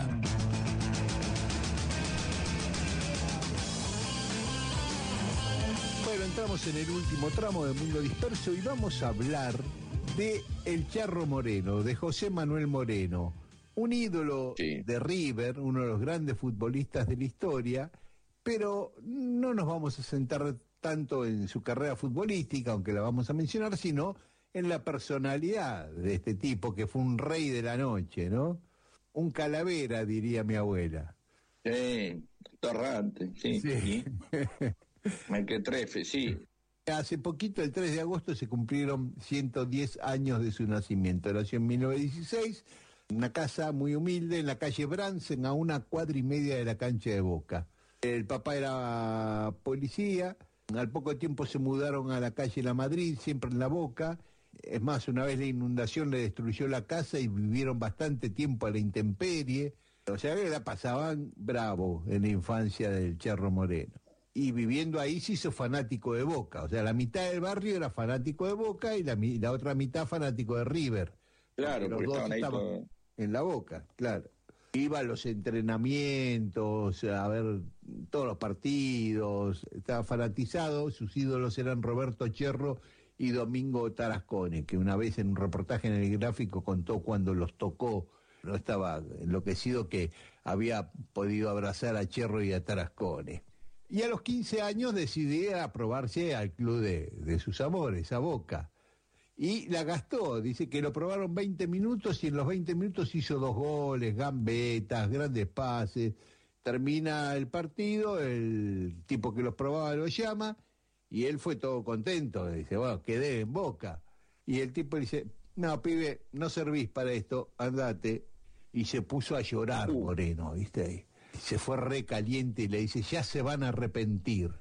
Bueno, entramos en el último tramo de Mundo Disperso y vamos a hablar de El Charro Moreno, de José Manuel Moreno, un ídolo sí. de River, uno de los grandes futbolistas de la historia, pero no nos vamos a sentar tanto en su carrera futbolística, aunque la vamos a mencionar, sino en la personalidad de este tipo, que fue un rey de la noche, ¿no? Un calavera, diría mi abuela. Sí, torrante, sí. sí. ¿Sí? Mequetrefe, sí. Hace poquito, el tres de agosto, se cumplieron ciento diez años de su nacimiento. Nació en mil novecientos dieciséis, en una casa muy humilde, en la calle Bransen, a una cuadra y media de la cancha de Boca. El papá era policía. Al poco tiempo se mudaron a la calle La Madrid, siempre en La Boca. Es más, una vez la inundación le destruyó la casa y vivieron bastante tiempo a la intemperie. O sea, que la pasaban bravo en la infancia del Charro Moreno. Y viviendo ahí se hizo fanático de Boca. O sea, la mitad del barrio era fanático de Boca y la, la otra mitad fanático de River. Claro, porque, porque estaban ahí todo... en La Boca, claro. Iba a los entrenamientos, a ver todos los partidos, estaba fanatizado. Sus ídolos eran Roberto Cherro y Domingo Tarascone, que una vez en un reportaje en el Gráfico contó cuando los tocó, no estaba enloquecido que había podido abrazar a Cherro y a Tarascone. Y a los quince años decidí aprobarse al club de, de sus amores, a Boca. Y la gastó, dice que lo probaron veinte minutos y en los veinte minutos hizo dos goles, gambetas, grandes pases. Termina el partido, el tipo que los probaba lo llama y él fue todo contento. Dice, bueno, quedé en Boca. Y el tipo dice, no, pibe, no servís para esto, andate. Y se puso a llorar Moreno, ¿viste? Se fue re caliente y le dice, ya se van a arrepentir.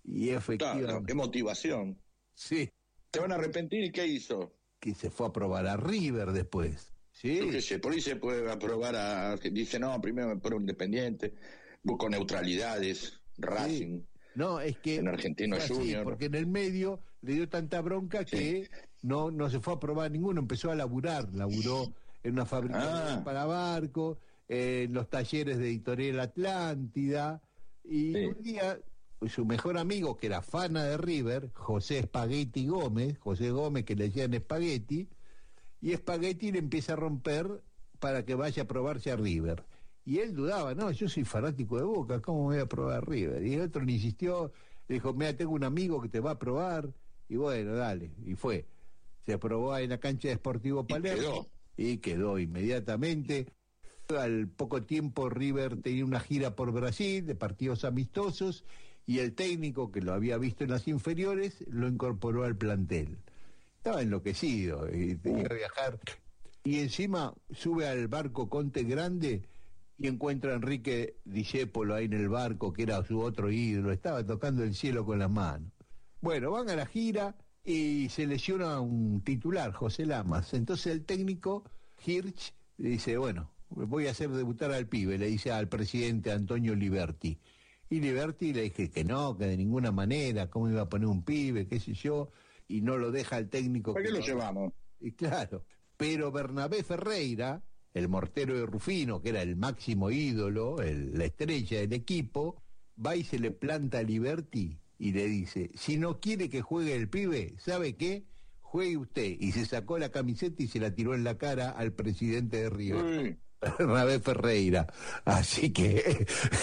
Y efectivamente. Claro, qué motivación. Sí. Se van a arrepentir, ¿y qué hizo? Que se fue a probar a River después. Sí. Yo qué sé, por ahí se puede aprobar a... que dice, no, primero me pruebo Independiente, busco neutralidades, Racing. Sí. No, es que... En Argentino así, Junior. porque en el medio le dio tanta bronca Sí. que no, no se fue a probar ninguno, empezó a laburar, laburó en una fábrica Ah. para barco, eh, en los talleres de Editorial Atlántida, y Sí. un día su mejor amigo, que era fana de River, José Spaghetti Gómez, José Gómez, que le decían Spaghetti, y Spaghetti le empieza a romper para que vaya a probarse a River. Y él dudaba, no, yo soy fanático de Boca, ¿cómo me voy a probar a River? Y el otro le insistió, le dijo, mira, tengo un amigo que te va a probar, y bueno, dale, y fue. Se probó en la cancha de Sportivo Palermo, quedó. y quedó inmediatamente. Al poco tiempo River tenía una gira por Brasil de partidos amistosos, y el técnico, que lo había visto en las inferiores, lo incorporó al plantel. Estaba enloquecido, y tenía que viajar. Y encima sube al barco Conte Grande y encuentra a Enrique Discépolo ahí en el barco, que era su otro ídolo, estaba tocando el cielo con las manos. Bueno, van a la gira y se lesiona un titular, José Lamas. Entonces el técnico, Hirsch, le dice, bueno, voy a hacer debutar al pibe, le dice al presidente Antonio Liberti. Y Liberti le dije que no, que de ninguna manera, cómo iba a poner un pibe, qué sé yo, y no lo deja el técnico. ¿Para qué lo lo... llevamos? Y claro, pero Bernabé Ferreira, el mortero de Rufino, que era el máximo ídolo, el, la estrella del equipo, va y se le planta a Liberti y le dice, si no quiere que juegue el pibe, ¿sabe qué? Juegue usted. Y se sacó la camiseta y se la tiró en la cara al presidente de River, Bernabé Ferreira. Así que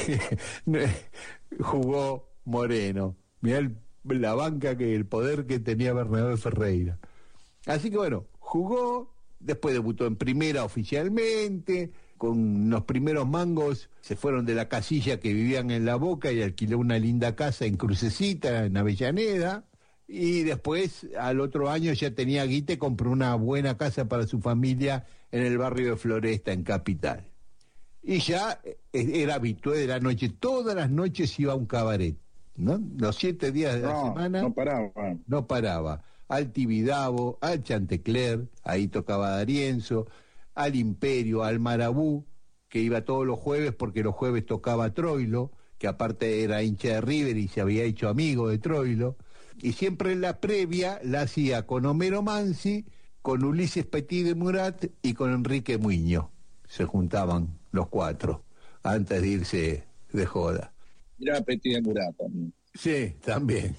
jugó Moreno. Mirá el, la banca, que el poder que tenía Bernabé Ferreira. Así que bueno, jugó, después debutó en primera oficialmente, con los primeros mangos se fueron de la casilla que vivían en La Boca y alquiló una linda casa en Crucecita, en Avellaneda, y después al otro año ya tenía guita y compró una buena casa para su familia en el barrio de Floresta, en Capital. Y ya era habitué de la noche, todas las noches iba a un cabaret, ¿no? Los siete días de la No, semana no paraba. no paraba. Al Tibidabo, al Chantecler, ahí tocaba D'Arienzo, al Imperio, al Marabú, que iba todos los jueves porque los jueves tocaba Troilo, que aparte era hincha de River y se había hecho amigo de Troilo, y siempre en la previa la hacía con Homero Mansi, con Ulises Petit de Murat y con Enrique Muñoz. Se juntaban los cuatro antes de irse de joda. Mirá Petit de Murat también. Sí, también.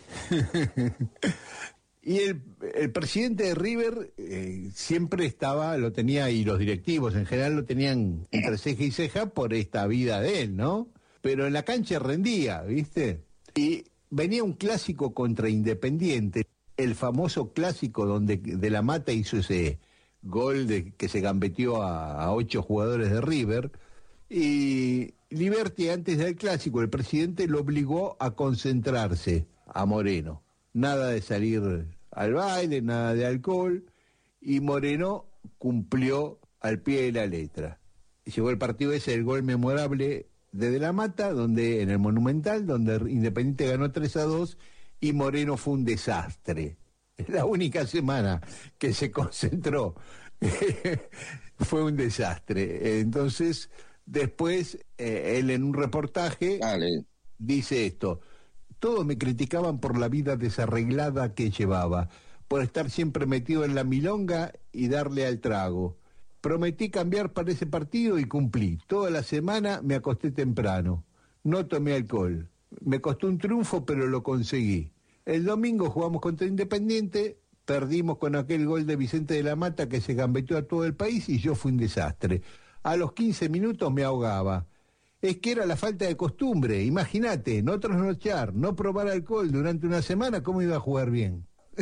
Y el, el presidente de River eh, siempre estaba, lo tenía, y los directivos en general lo tenían entre ceja y ceja por esta vida de él, ¿no? Pero en la cancha rendía, ¿viste? Y venía un clásico contra Independiente, el famoso clásico donde De la Mata hizo ese gol de que se gambeteó a, a ocho jugadores de River, y Liberti, antes del clásico, el presidente lo obligó a concentrarse a Moreno. Nada de salir al baile, nada de alcohol, y Moreno cumplió al pie de la letra. Llegó el partido ese, el gol memorable de De la Mata, donde en el Monumental, donde Independiente ganó tres a dos, y Moreno fue un desastre. La única semana que se concentró fue un desastre. Entonces, después, eh, él en un reportaje Dale. dice esto: todos me criticaban por la vida desarreglada que llevaba, por estar siempre metido en la milonga y darle al trago. Prometí cambiar para ese partido y cumplí. Toda la semana me acosté temprano. No tomé alcohol. Me costó un triunfo, pero lo conseguí. El domingo jugamos contra Independiente, perdimos con aquel gol de Vicente de la Mata que se gambeteó a todo el país y yo fui un desastre. A los quince minutos me ahogaba. Es que era la falta de costumbre, imagínate, no trasnochar, no probar alcohol durante una semana, ¿cómo iba a jugar bien?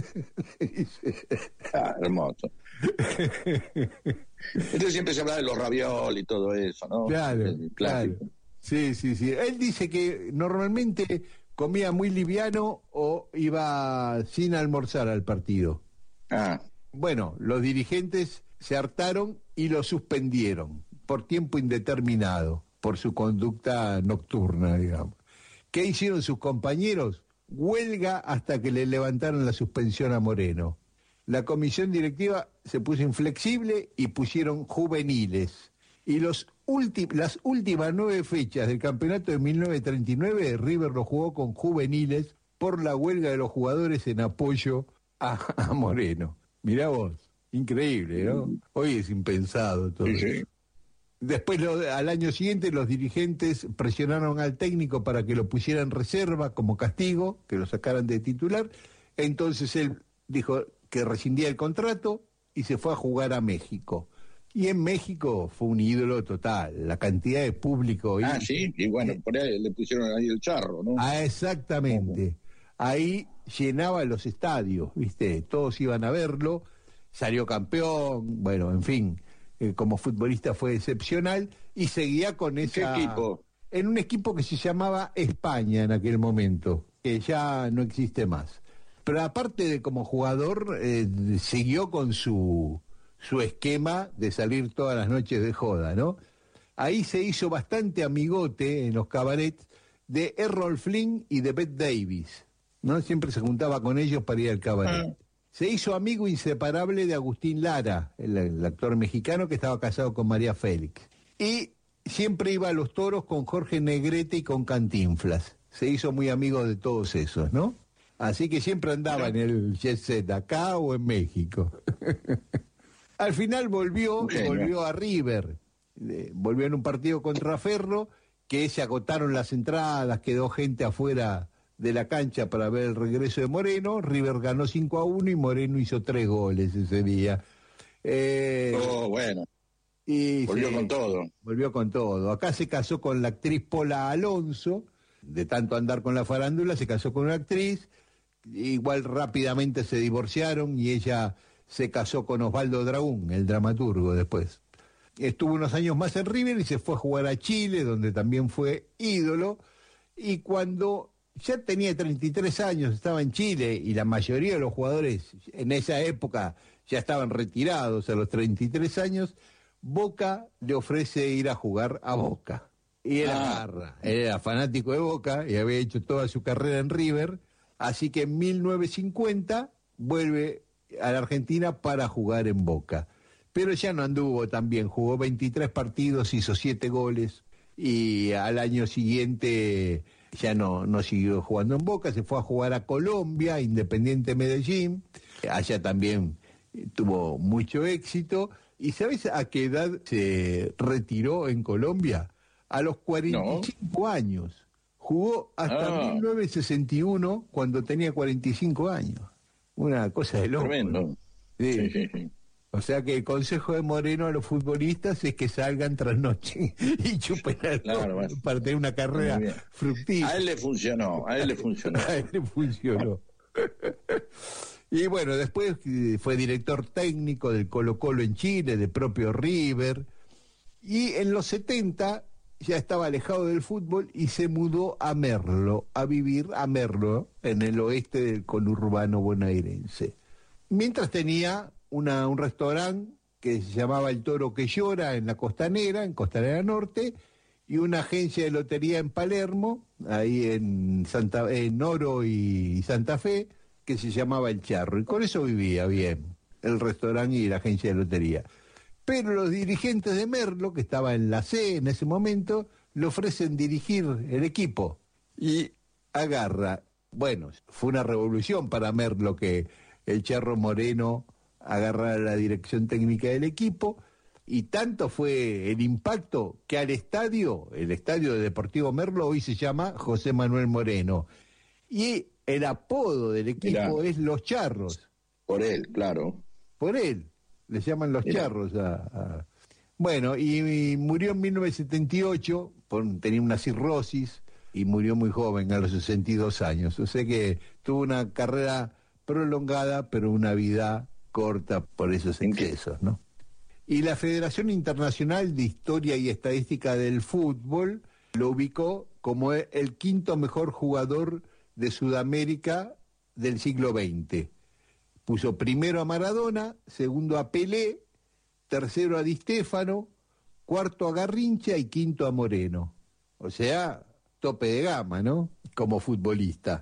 Ah, hermoso. Entonces siempre se habla de los raviolis y todo eso, ¿no? Claro, El clásico. claro. Sí, sí, sí. Él dice que normalmente comía muy liviano o iba sin almorzar al partido. Ah. Bueno, los dirigentes se hartaron y lo suspendieron por tiempo indeterminado, por su conducta nocturna, digamos. ¿Qué hicieron sus compañeros? huelga hasta que le levantaron la suspensión a Moreno. La comisión directiva se puso inflexible y pusieron juveniles. Y los ulti- las últimas nueve fechas del campeonato de mil novecientos treinta y nueve, River lo jugó con juveniles por la huelga de los jugadores en apoyo a, a Moreno. Mirá vos, increíble, ¿no? Hoy es impensado todo Sí, sí. eso. Después, lo, al año siguiente, los dirigentes presionaron al técnico para que lo pusiera en reserva como castigo, que lo sacaran de titular. Entonces él dijo que rescindía el contrato y se fue a jugar a México. Y en México fue un ídolo total, la cantidad de público. Ah, y, sí, y bueno, por ahí le pusieron ahí el charro, ¿no? Ah, exactamente. Ahí llenaba los estadios, ¿viste? Todos iban a verlo, salió campeón, bueno, en fin, eh, como futbolista fue excepcional y seguía con esa... ¿Qué equipo? En un equipo que se llamaba España en aquel momento, que ya no existe más. Pero aparte de como jugador, eh, siguió con su, su esquema de salir todas las noches de joda, ¿no? Ahí se hizo bastante amigote en los cabarets de Errol Flynn y de Bette Davis, ¿no? Siempre se juntaba con ellos para ir al cabaret. Ah. Se hizo amigo inseparable de Agustín Lara, el, el actor mexicano que estaba casado con María Félix. Y siempre iba a los toros con Jorge Negrete y con Cantinflas. Se hizo muy amigo de todos esos, ¿no? Así que siempre andaba en el jet set, acá o en México. Al final volvió, y volvió a River. Eh, volvió en un partido contra Ferro, que se agotaron las entradas, quedó gente afuera de la cancha para ver el regreso de Moreno. River ganó cinco a uno y Moreno hizo tres goles ese día. Eh, oh, bueno. Y volvió sí, con todo. Volvió con todo. Acá se casó con la actriz Pola Alonso. De tanto andar con la farándula, se casó con una actriz. Igual rápidamente se divorciaron y ella se casó con Osvaldo Dragún, el dramaturgo, después. Estuvo unos años más en River y se fue a jugar a Chile, donde también fue ídolo. Y cuando ya tenía treinta y tres años, estaba en Chile, y la mayoría de los jugadores en esa época ya estaban retirados a los treinta y tres años, Boca le ofrece ir a jugar a Boca. Y era garra, era fanático de Boca y había hecho toda su carrera en River. Así que en mil novecientos cincuenta vuelve a la Argentina para jugar en Boca. Pero ya no anduvo tan bien, jugó veintitrés partidos, hizo siete goles y al año siguiente ya no, no siguió jugando en Boca, se fue a jugar a Colombia, Independiente Medellín, allá también tuvo mucho éxito. ¿Y sabes a qué edad se retiró en Colombia? A los cuarenta y cinco no. años. Jugó hasta ah. mil novecientos sesenta y uno, cuando tenía cuarenta y cinco años. Una cosa de loco. Tremendo. ¿no? Sí. Sí, sí, sí. O sea que el consejo de Moreno a los futbolistas es que salgan tras noche y chupen alcohol, claro, bueno. para tener una carrera fructífera. A él le funcionó, a él le funcionó. A él le funcionó. Y bueno, después fue director técnico del Colo-Colo en Chile, de propio River. Y en los setenta ya estaba alejado del fútbol y se mudó a Merlo, a vivir a Merlo, en el oeste del conurbano bonaerense. Mientras tenía una, un restaurante que se llamaba El Toro que Llora en la Costanera, en Costanera Norte, y una agencia de lotería en Palermo, ahí en, Santa, en Oro y Santa Fe, que se llamaba El Charro. Y con eso vivía bien, el restaurante y la agencia de lotería. Pero los dirigentes de Merlo, que estaba en la C en ese momento, le ofrecen dirigir el equipo. Y agarra, bueno, fue una revolución para Merlo que el Charro Moreno agarrara la dirección técnica del equipo, y tanto fue el impacto que al estadio, el estadio de Deportivo Merlo hoy se llama José Manuel Moreno. Y el apodo del equipo Mirá. es Los Charros. Por él, claro. Por él. Le llaman Los Mirá. Charros a, a... Bueno, y, y murió en mil novecientos setenta y ocho, por, tenía una cirrosis, y murió muy joven, a los sesenta y dos años. O sea que tuvo una carrera prolongada, pero una vida corta por esos excesos, ¿no? Y la Federación Internacional de Historia y Estadística del Fútbol lo ubicó como el quinto mejor jugador de Sudamérica del siglo veinte. Puso primero a Maradona, segundo a Pelé, tercero a Di Stéfano, cuarto a Garrincha y quinto a Moreno. O sea, tope de gama, ¿no? Como futbolista.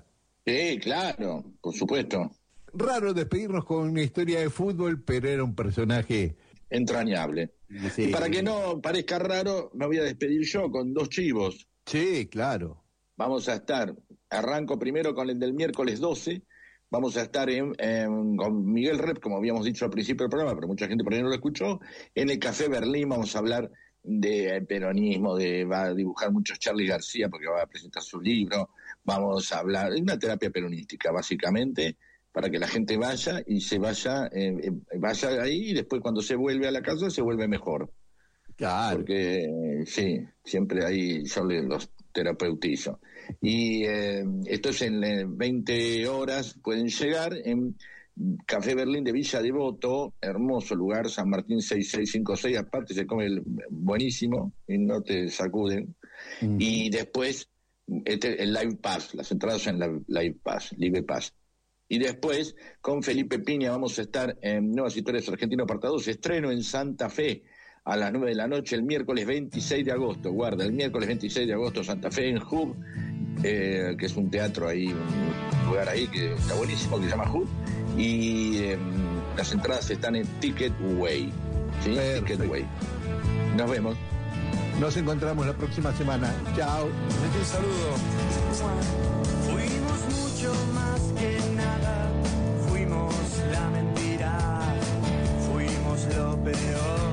Sí, claro, por supuesto. Raro despedirnos con una historia de fútbol, pero era un personaje entrañable. Sí. Y para que no parezca raro, me voy a despedir yo con dos chivos. Sí, claro. Vamos a estar, arranco primero con el del miércoles doce, vamos a estar en, en, con Miguel Rep, como habíamos dicho al principio del programa, pero mucha gente por ahí no lo escuchó, en el Café Berlín vamos a hablar de peronismo, de va a dibujar muchos Charly García porque va a presentar su libro, vamos a hablar, es una terapia peronística básicamente, para que la gente vaya y se vaya, eh, eh, vaya ahí y después cuando se vuelve a la casa se vuelve mejor. Claro. Porque eh, sí, siempre ahí yo le, los terapeutizo. Y eh, esto es en eh, veinte horas, pueden llegar en Café Berlín de Villa Devoto, hermoso lugar, San Martín seis seis cinco seis, aparte se come el, buenísimo y no te sacuden. Uh-huh. Y después este, el Live Pass, las entradas en la Live Pass, Live Pass. Y después con Felipe Piña vamos a estar en Nuevas Historias Argentino Parte dos, estreno en Santa Fe a las nueve de la noche el miércoles veintiséis de agosto, guarda, el miércoles veintiséis de agosto Santa Fe en Hub, eh, que es un teatro ahí, un lugar ahí que está buenísimo, que se llama Hub, y eh, las entradas están en Ticketway, ¿sí? Ticketway. Nos vemos. Nos encontramos la próxima semana. Chao. Un saludo. Fuimos mucho más que nada, fuimos la mentira, fuimos lo peor.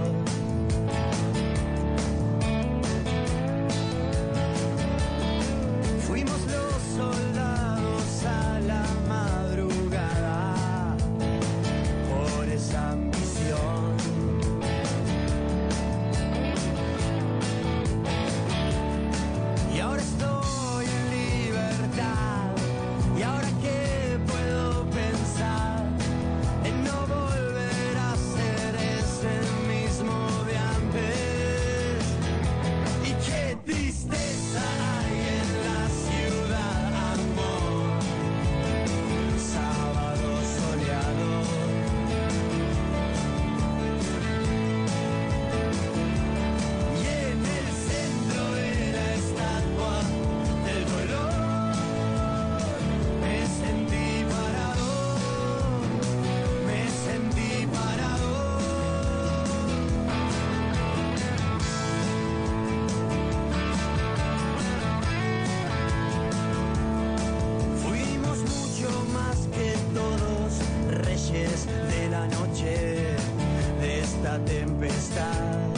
Fuimos los soldados a la madrugada por esa ambición. Y ahora estoy en libertad. Y ahora que puedo pensar en no volver a ser ese mismo de antes. Y qué tristeza hay en la ciudad, amor. Sábado soleado. Y en el centro de la estatua del dolor me sentí parado, me sentí parado. Fuimos mucho más que todos, reyes de la noche, de esta tempestad.